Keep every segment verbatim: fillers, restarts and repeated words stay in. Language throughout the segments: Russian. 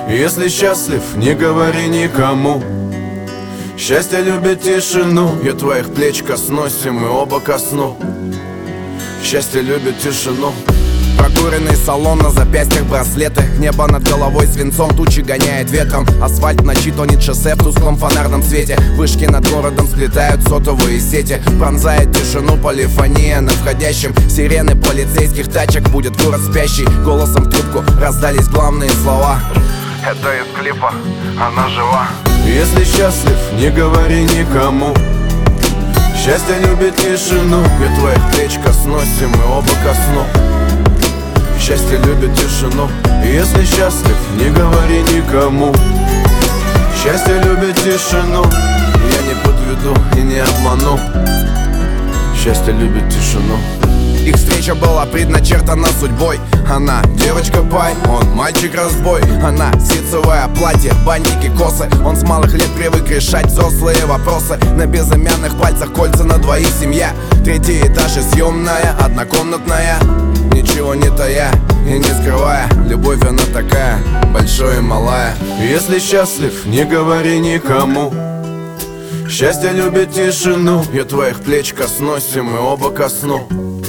Если счастлив, не говори никому. Счастье любит тишину. Я твоих плеч коснусь, и мы оба ко сну. Счастье любит тишину. Прокуренный салон, на запястьях браслеты. Небо над головой свинцом, тучи гоняет ветром. Асфальт в ночи тонет шоссе в тусклом фонарном свете. Вышки над городом сплетают сотовые сети. Пронзает тишину полифония на входящем. Сирены полицейских тачек, будет город спящий. Голосом в трубку раздались главные слова. Это из клипа, она жива. Если счастлив, не говори никому. Счастье любит тишину. Я твоих плеч коснусь, и мы оба ко сну. Счастье любит тишину. Если счастлив, не говори никому. Счастье любит тишину. Я не подведу и не обману. Счастье любит тишину. Их встреча была предначертана судьбой. Она девочка пай, он мальчик-разбой. Она ситцевое платье, бантики, косы. Он с малых лет привык решать взрослые вопросы. На безымянных пальцах кольца на двоих семья. Третий этаж и съемная, однокомнатная. Ничего не тая и не скрывая. Любовь она такая, большая и малая. Если счастлив, не говори никому. Счастье любит тишину. Я твоих плеч коснусь, и мы оба ко сну.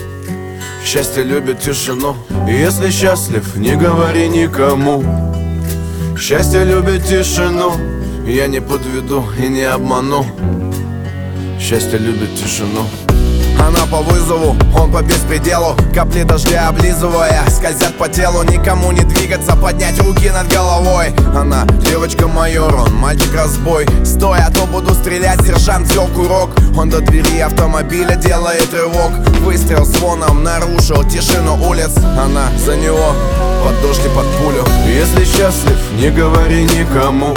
Счастье любит тишину. Если счастлив, не говори никому. Счастье любит тишину. Я не подведу и не обману. Счастье любит тишину. Она по вызову, он по беспределу. Капли дождя облизывая, скользят по телу. Никому не двигаться, поднять руки над головой. Она девочка-майор, он мальчик-разбой. Стоя, то буду стрелять, сержант взял курок. Он до двери автомобиля делает рывок. Выстрел звоном нарушил тишину улиц. Она за него, под дождь и под пулю. Если счастлив, не говори никому.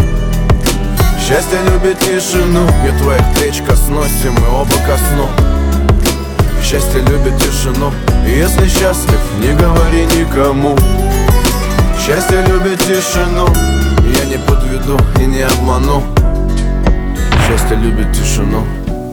Счастье любит тишину. Я твоих плеч коснусь, и мы оба ко сну. Счастье любит тишину. Если счастлив, не говори никому. Счастье любит тишину. Я не подведу и не обману. Счастье любит тишину.